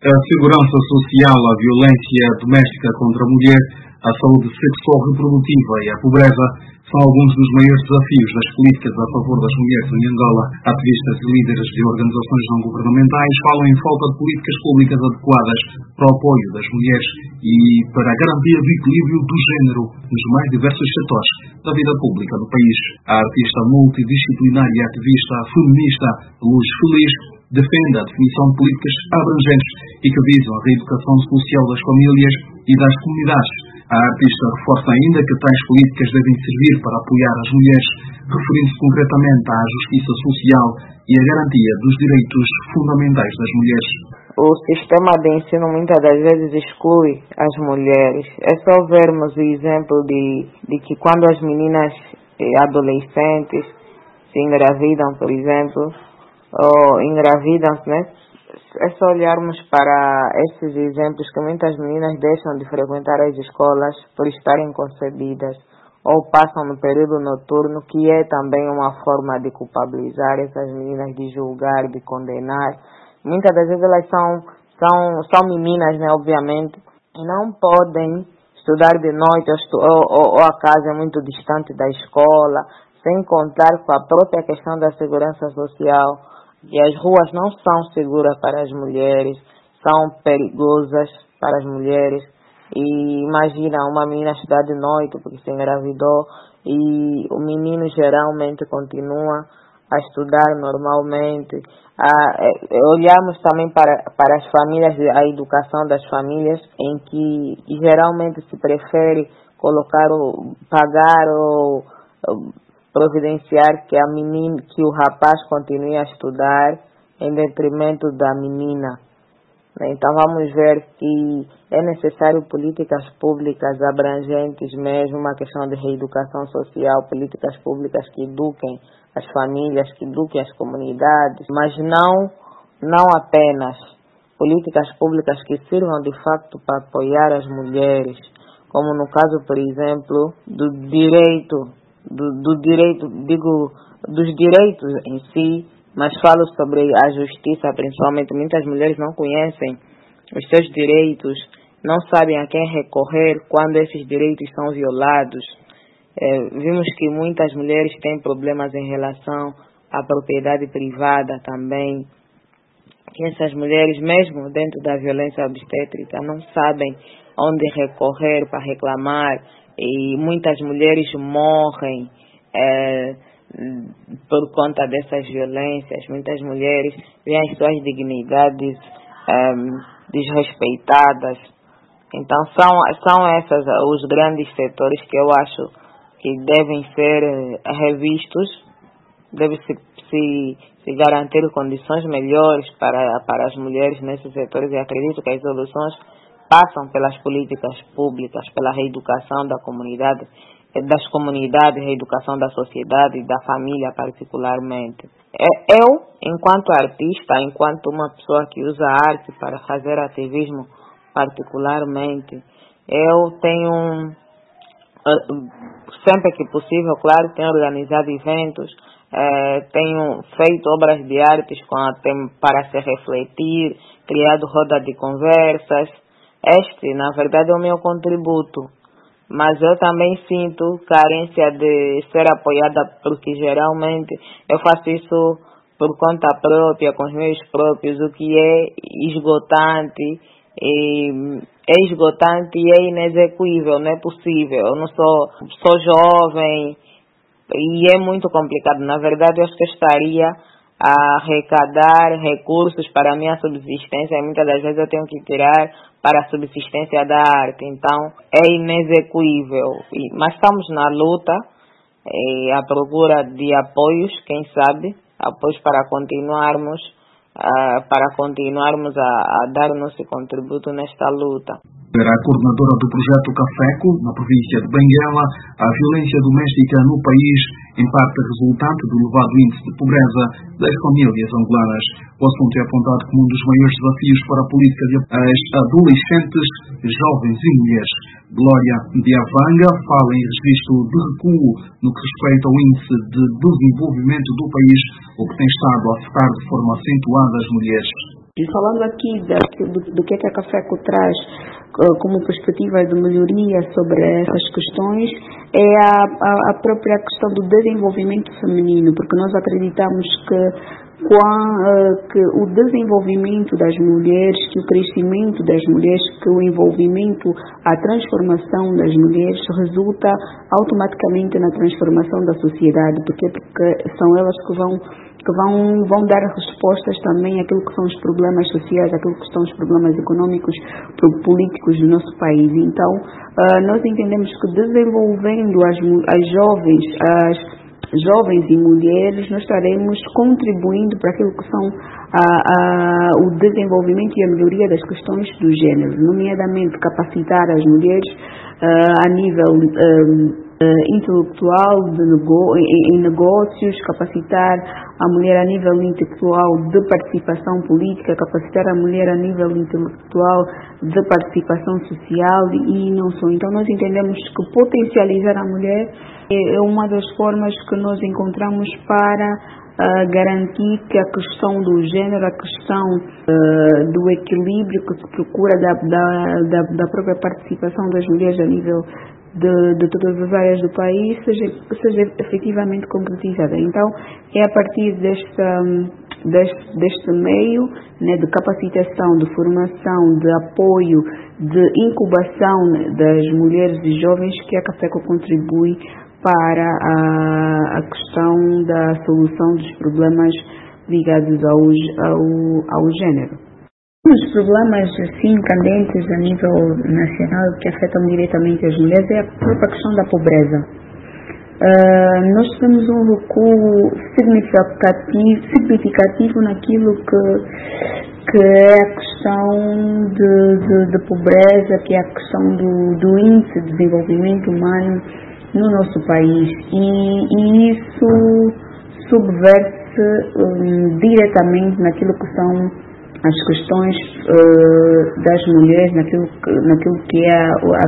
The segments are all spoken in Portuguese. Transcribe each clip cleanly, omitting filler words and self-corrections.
A segurança social, a violência doméstica contra a mulher, a saúde sexual-reprodutiva e a pobreza são alguns dos maiores desafios das políticas a favor das mulheres em Angola. Ativistas e líderes de organizações não governamentais falam em falta de políticas públicas adequadas para o apoio das mulheres e para a garantia do equilíbrio do género nos mais diversos setores da vida pública do país. A artista multidisciplinar e ativista feminista Luz Feliz defende a definição de políticas abrangentes e que visam a reeducação social das famílias e das comunidades. A artista reforça ainda que tais políticas devem servir para apoiar as mulheres, referindo-se concretamente à justiça social e à garantia dos direitos fundamentais das mulheres. O sistema de ensino muitas das vezes exclui as mulheres. É só vermos o exemplo de que quando as meninas adolescentes se engravidam, por exemplo, ou engravidam-se, né? É só olharmos para esses exemplos que muitas meninas deixam de frequentar as escolas por estarem concebidas ou passam no período noturno, que é também uma forma de culpabilizar essas meninas, de julgar, de condenar. Muitas das vezes elas são meninas, né, obviamente, e não podem estudar de noite ou a casa é muito distante da escola, sem contar com a própria questão da segurança social. E as ruas não são seguras para as mulheres, são perigosas para as mulheres. E imagina uma menina estudar de noite porque se engravidou e o menino geralmente continua a estudar normalmente. Olhamos também para as famílias, a educação das famílias, em que geralmente se prefere pagar ou providenciar que o rapaz continue a estudar em detrimento da menina. Então vamos ver que é necessário políticas públicas abrangentes mesmo, uma questão de reeducação social, políticas públicas que eduquem as famílias, que eduquem as comunidades, mas não apenas políticas públicas que sirvam de facto para apoiar as mulheres, como no caso, por exemplo, dos direitos em si, mas falo sobre a justiça principalmente. Muitas mulheres não conhecem os seus direitos, não sabem a quem recorrer quando esses direitos são violados. Vimos que muitas mulheres têm problemas em relação à propriedade privada também, que essas mulheres, mesmo dentro da violência obstétrica, não sabem onde recorrer para reclamar, e muitas mulheres morrem por conta dessas violências. Muitas mulheres veem as suas dignidades desrespeitadas. Então são esses os grandes setores que eu acho que devem ser revistos. Deve-se garantir condições melhores para as mulheres nesses setores, e acredito que as soluções passam pelas políticas públicas, pela reeducação das comunidades, reeducação da sociedade e da família particularmente. Eu, enquanto artista, enquanto uma pessoa que usa a arte para fazer ativismo particularmente, eu tenho, sempre que possível, claro, tenho organizado eventos, tenho feito obras de artes para se refletir, criado rodas de conversas. Este, na verdade, é o meu contributo, mas eu também sinto carência de ser apoiada, porque geralmente eu faço isso por conta própria, com os meus próprios, o que é esgotante e é inexequível, não é possível. Eu não sou jovem e é muito complicado. Na verdade, eu acho que eu estaria a arrecadar recursos para a minha subsistência, e muitas das vezes eu tenho que tirar para a subsistência da arte. Então é inexequível, mas estamos na luta, à procura de apoios, quem sabe, apoios para continuarmos a dar o nosso contributo nesta luta. Era a coordenadora do projeto Cafeco, na província de Benguela. A violência doméstica no país, em parte resultante do elevado índice de pobreza das famílias angolanas. O assunto é apontado como um dos maiores desafios para a política de adolescentes, jovens e mulheres. Glória Diavanga fala em registro de recuo no que respeita ao índice de desenvolvimento do país, o que tem estado a afetar de forma acentuada as mulheres. E falando aqui do que a Cafeco traz como perspectiva de melhoria sobre essas questões, é a própria questão do desenvolvimento feminino, porque nós acreditamos que o desenvolvimento das mulheres, que o crescimento das mulheres, que o envolvimento, a transformação das mulheres resulta automaticamente na transformação da sociedade, porque são elas que vão dar respostas também àquilo que são os problemas sociais, àquilo que são os problemas econômicos, políticos do nosso país. Então, nós entendemos que desenvolvendo as jovens e mulheres, nós estaremos contribuindo para aquilo que são o desenvolvimento e a melhoria das questões do género, nomeadamente capacitar as mulheres a nível intelectual em negócios, capacitar a mulher a nível intelectual de participação política, capacitar a mulher a nível intelectual de participação social e não só. Então nós entendemos que potencializar a mulher é uma das formas que nós encontramos para garantir que a questão do género, a questão do equilíbrio que se procura da própria participação das mulheres a nível de todas as áreas do país seja efetivamente concretizada. Então, é a partir deste meio, né, de capacitação, de formação, de apoio, de incubação das mulheres e jovens que a Cafeco contribui para a questão da solução dos problemas ligados ao género. Os problemas assim candentes a nível nacional que afetam diretamente as mulheres é a própria questão da pobreza. Nós temos um recuo significativo naquilo que é a questão de pobreza, que é a questão do índice de desenvolvimento humano no nosso país, e isso subverte diretamente naquilo que são as questões das mulheres, naquilo que é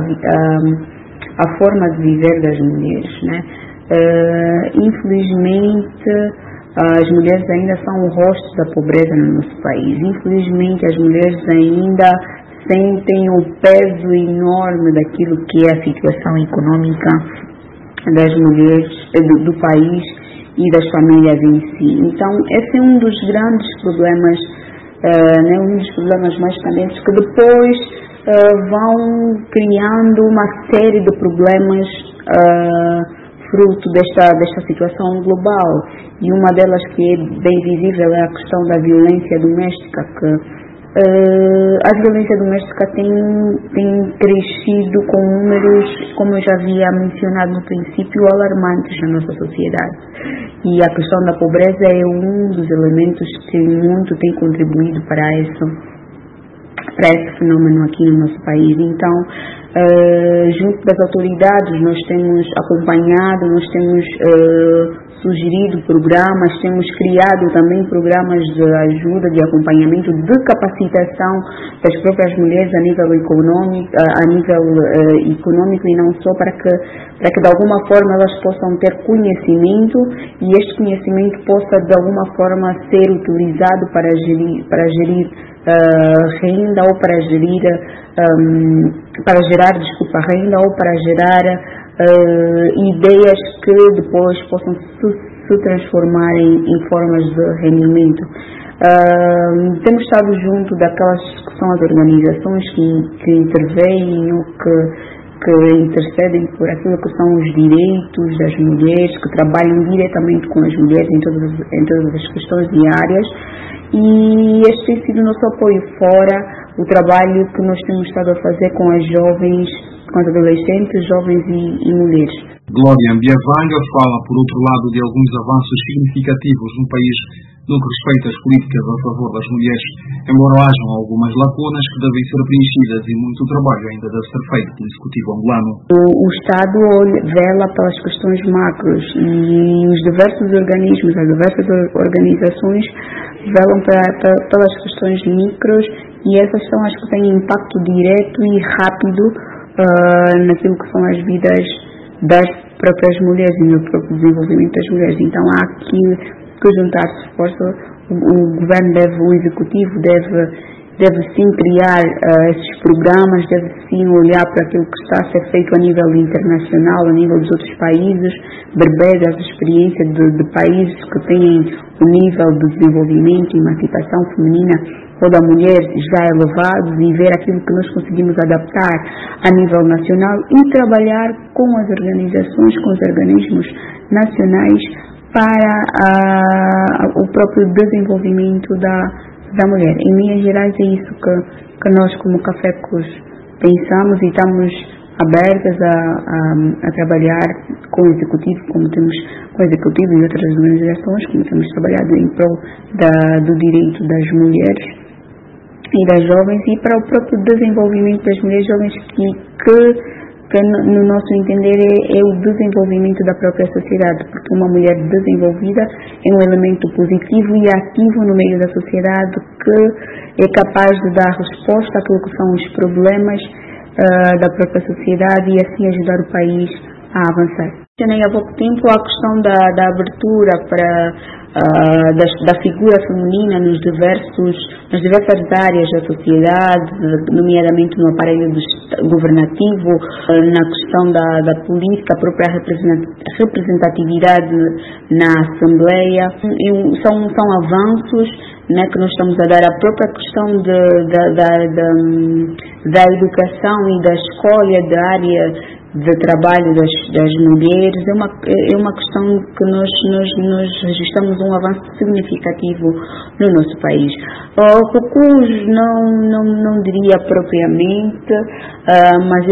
a forma de viver das mulheres, né? Infelizmente, as mulheres ainda são o rosto da pobreza no nosso país. Infelizmente, as mulheres ainda sentem o peso enorme daquilo que é a situação econômica das mulheres do país e das famílias em si. Então, esse é um dos grandes problemas, um dos problemas mais candentes, que depois vão criando uma série de problemas fruto desta situação global. E uma delas que é bem visível é a questão da violência doméstica, que a violência doméstica tem crescido com números, como eu já havia mencionado no princípio, alarmantes na nossa sociedade. E a questão da pobreza é um dos elementos que muito tem contribuído para esse fenômeno aqui no nosso país. Então, junto das autoridades, nós temos acompanhado, nós temos sugerido programas, temos criado também programas de ajuda, de acompanhamento, de capacitação das próprias mulheres a nível econômico e não só, para que de alguma forma elas possam ter conhecimento e este conhecimento possa de alguma forma ser utilizado para gerir renda ou para gerar renda ou para gerar ideias que depois possam se transformar em formas de rendimento. Temos estado junto daquelas que são as organizações que intervêm ou que intercedem por aquilo que são os direitos das mulheres, que trabalham diretamente com as mulheres em todas as questões e áreas, e este tem sido o nosso apoio, fora o trabalho que nós temos estado a fazer com as jovens, com os adolescentes, jovens e mulheres. Glória Mbiavanga fala, por outro lado, de alguns avanços significativos no país no que respeita às políticas a favor das mulheres, embora hajam algumas lacunas que devem ser preenchidas e muito trabalho ainda deve ser feito pelo Executivo angolano. O Estado vela pelas questões macros e os diversos organismos, as diversas organizações velam pelas questões micros, e essas são as que têm impacto direto e rápido naquilo que são as vidas das próprias mulheres e no próprio desenvolvimento das mulheres. Então há aqui que juntar-se o governo o executivo deve sim criar esses programas, deve sim olhar para aquilo que está a ser feito a nível internacional, a nível dos outros países, beber as experiências de países que têm o nível de desenvolvimento e emancipação feminina ou da mulher já elevados e ver aquilo que nós conseguimos adaptar a nível nacional e trabalhar com as organizações, com os organismos nacionais para o próprio desenvolvimento da mulher. Em linhas gerais é isso que nós como Cafecos pensamos e estamos abertas a trabalhar com o executivo, como temos com o executivo e outras organizações, como temos trabalhado em prol do direito das mulheres e das jovens e para o próprio desenvolvimento das mulheres jovens que no nosso entender é o desenvolvimento da própria sociedade, porque uma mulher desenvolvida é um elemento positivo e ativo no meio da sociedade que é capaz de dar resposta àquilo que são os problemas da própria sociedade e assim ajudar o país a avançar. Mencionei há pouco tempo a questão da abertura da figura feminina nas diversas áreas da sociedade, nomeadamente no aparelho governativo, na questão da política, a própria representatividade na Assembleia. São avanços, né, que nós estamos a dar. A própria questão da educação e da escolha da área de trabalho das mulheres é uma questão que nós registramos um avanço significativo no nosso país. Recuos não diria propriamente, mas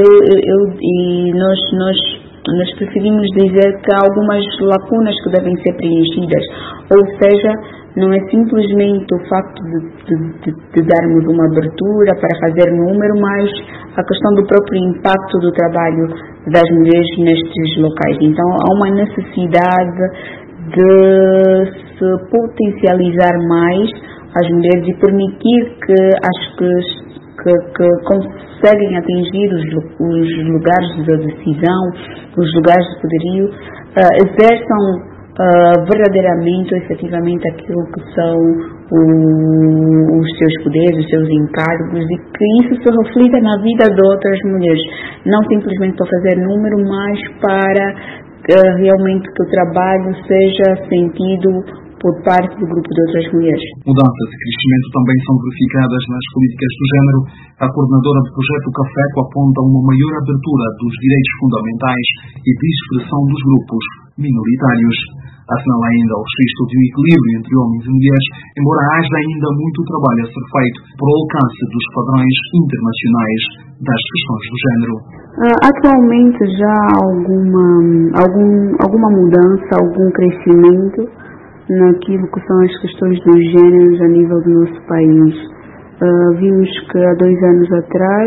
nós preferimos dizer que há algumas lacunas que devem ser preenchidas, ou seja, não é simplesmente o facto de darmos uma abertura para fazer número, mas a questão do próprio impacto do trabalho das mulheres nestes locais. Então há uma necessidade de se potencializar mais as mulheres e permitir que as que conseguem atingir os lugares de decisão, os lugares de poderio, exerçam verdadeiramente ou efetivamente aquilo que são os seus poderes, os seus encargos e que isso se reflita na vida de outras mulheres, não simplesmente para fazer número, mas para realmente que o trabalho seja sentido por parte do grupo de outras mulheres. Mudanças e crescimento também são verificadas nas políticas do género. A coordenadora do projeto Cafeco aponta uma maior abertura dos direitos fundamentais e de expressão dos grupos minoritários. Assinala ainda o registro de um equilíbrio entre homens e mulheres, embora haja ainda muito trabalho a ser feito para o alcance dos padrões internacionais das questões do género. Atualmente já há alguma mudança, algum crescimento naquilo que são as questões dos géneros a nível do nosso país. Vimos que há 2 anos atrás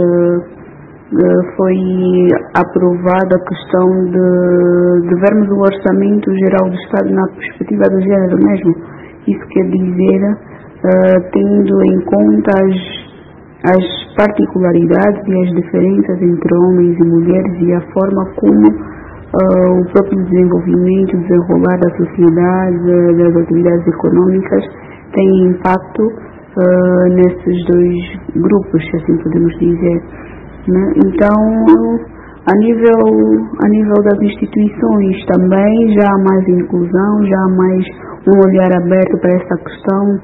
foi aprovada a questão de vermos o orçamento geral do Estado na perspectiva do género mesmo. Isso quer dizer, tendo em conta as particularidades e as diferenças entre homens e mulheres e a forma como o próprio desenvolvimento, o desenrolar da sociedade, das atividades econômicas tem impacto nesses 2 grupos, se assim podemos dizer. Né? Então, a nível das instituições também já há mais inclusão, já há mais um olhar aberto para essa questão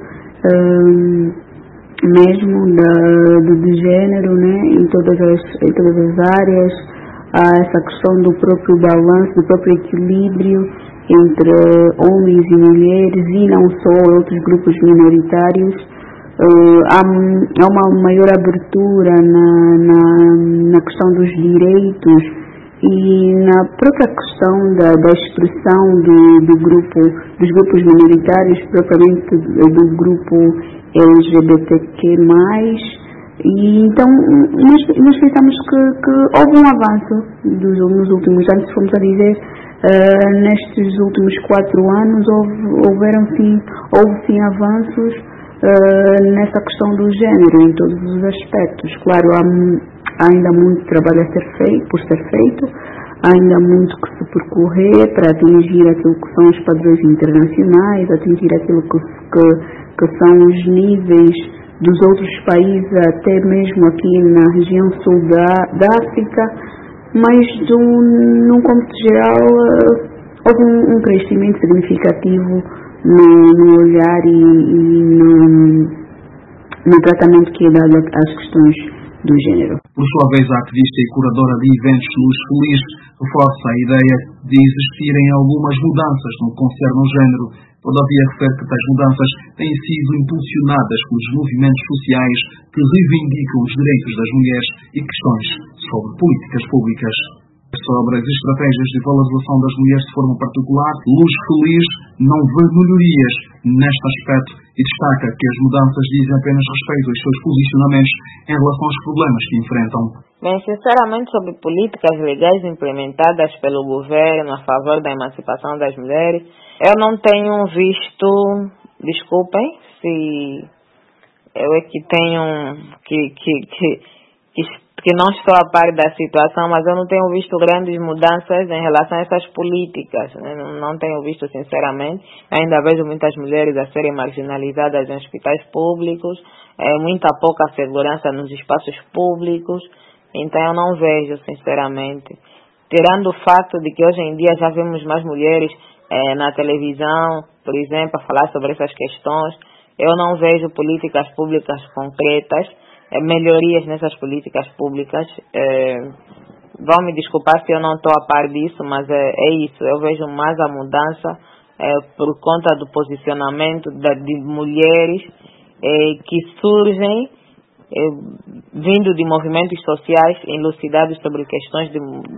mesmo de género, né? em todas as áreas. Há essa questão do próprio balanço, do próprio equilíbrio entre homens e mulheres e não só outros grupos minoritários. Há uma maior abertura na questão dos direitos e na própria questão da expressão dos grupos minoritários, propriamente do grupo LGBTQ+. E então nós pensamos que houve um avanço nos últimos anos, se formos a dizer, nestes últimos 4 anos houve sim avanços nessa questão do género em todos os aspectos. Claro, há ainda muito trabalho por ser feito, há ainda muito que se percorrer para atingir aquilo que são os padrões internacionais, atingir aquilo que são os níveis dos outros países, até mesmo aqui na região sul da África, mas num contexto geral houve um crescimento significativo no olhar e no tratamento que é dado às questões do género. Por sua vez, a ativista e curadora de eventos Luz Feliz reforça a ideia de existirem algumas mudanças no que concerne ao género. Todavia, refere que tais mudanças têm sido impulsionadas pelos movimentos sociais que reivindicam os direitos das mulheres e questões sobre políticas públicas. Sobre as estratégias de valorização das mulheres de forma particular, Luz Feliz não vê melhorias neste aspecto e destaca que as mudanças dizem apenas respeito aos seus posicionamentos em relação aos problemas que enfrentam. Bem, sinceramente, sobre políticas legais implementadas pelo governo a favor da emancipação das mulheres, eu não tenho visto, desculpem se eu é que tenho que não estou a par da situação, mas eu não tenho visto grandes mudanças em relação a essas políticas. Não tenho visto, sinceramente. Ainda vejo muitas mulheres a serem marginalizadas em hospitais públicos, muita pouca segurança nos espaços públicos. Então eu não vejo, sinceramente. Tirando o fato de que hoje em dia já vemos mais mulheres na televisão, por exemplo, a falar sobre essas questões, eu não vejo políticas públicas concretas, melhorias nessas políticas públicas. Vão me desculpar se eu não estou a par disso, mas é isso. Eu vejo mais a mudança por conta do posicionamento de mulheres que surgem vindo de movimentos sociais elucidados sobre questões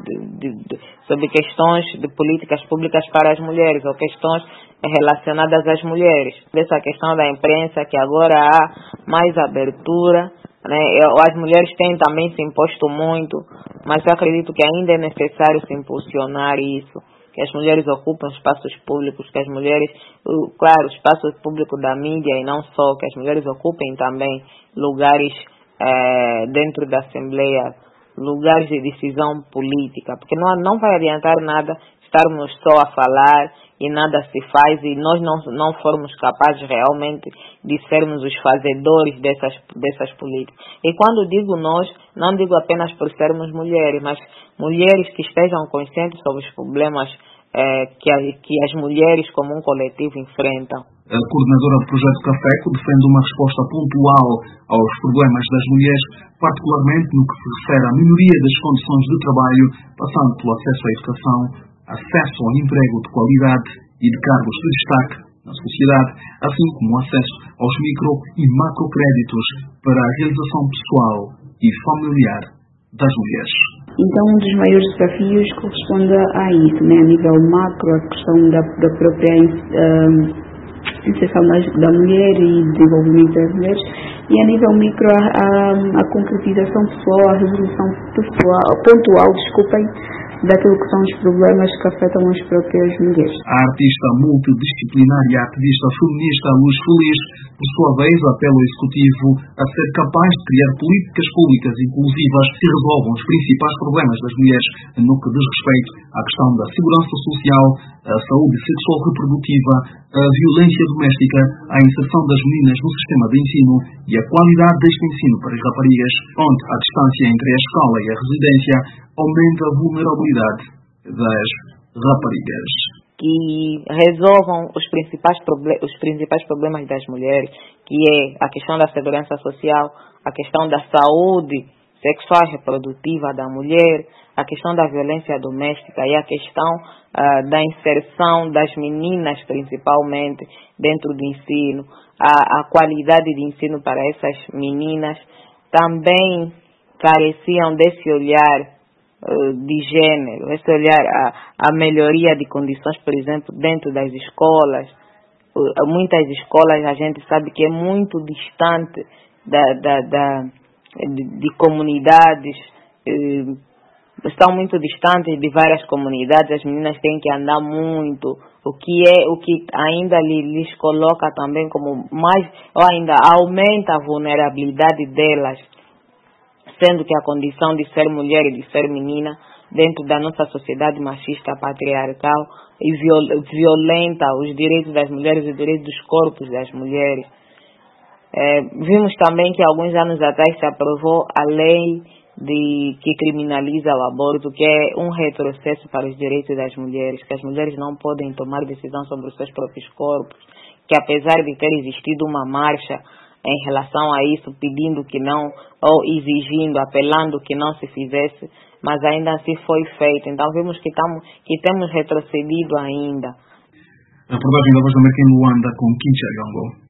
sobre questões de políticas públicas para as mulheres ou questões relacionadas às mulheres. Dessa questão da imprensa, que agora há mais abertura, né? As mulheres têm também se imposto muito, mas eu acredito que ainda é necessário se impulsionar isso, que as mulheres ocupam espaços públicos, que as mulheres, claro, o espaço público da mídia e não só, que as mulheres ocupem também lugares dentro da Assembleia, lugares de decisão política, porque não vai adiantar nada estarmos só a falar e nada se faz e nós não formos capazes realmente de sermos os fazedores dessas políticas. E quando digo nós, não digo apenas por sermos mulheres, mas mulheres que estejam conscientes sobre os problemas que as mulheres como um coletivo enfrentam. A coordenadora do Projeto Cafeco defende uma resposta pontual aos problemas das mulheres, particularmente no que se refere à melhoria das condições de trabalho, passando pelo acesso à educação, acesso ao emprego de qualidade e de cargos de destaque na sociedade, assim como acesso aos micro e macrocréditos para a realização pessoal e familiar das mulheres. Então, um dos maiores desafios corresponde a isso, né? A nível macro, a questão da própria inserção da mulher e desenvolvimento das mulheres, e a nível micro, a concretização pessoal, a resolução pontual, daquilo que são os problemas que afetam as próprias mulheres. A artista multidisciplinar e ativista feminista Luz Feliz, por sua vez, apela ao Executivo a ser capaz de criar políticas públicas inclusivas que resolvam os principais problemas das mulheres no que diz respeito à questão da segurança social, à saúde sexual reprodutiva, à violência doméstica, à inserção das meninas no sistema de ensino e à qualidade deste ensino para as raparigas, onde a distância entre a escola e a residência aumenta a vulnerabilidade das raparigas. Que resolvam os principais problemas das mulheres, que é a questão da segurança social, a questão da saúde sexual e reprodutiva da mulher, a questão da violência doméstica e a questão da inserção das meninas, principalmente, dentro do ensino, a qualidade de ensino para essas meninas, também careciam desse olhar de gênero, esse olhar a melhoria de condições, por exemplo, dentro das escolas. Muitas escolas a gente sabe que é muito distante de comunidades, estão muito distantes de várias comunidades, as meninas têm que andar muito, o que ainda lhes coloca também como mais, ou ainda aumenta a vulnerabilidade delas, sendo que a condição de ser mulher e de ser menina dentro da nossa sociedade machista patriarcal e violenta os direitos das mulheres e os direitos dos corpos das mulheres. Vimos também que alguns anos atrás se aprovou a lei que criminaliza o aborto, que é um retrocesso para os direitos das mulheres, que as mulheres não podem tomar decisão sobre os seus próprios corpos, que apesar de ter existido uma marcha em relação a isso, pedindo que não, ou exigindo, apelando que não se fizesse, mas ainda assim foi feito. Então vimos que temos retrocedido ainda. A reportagem da Voz da América em Luanda com Kincha Yongo.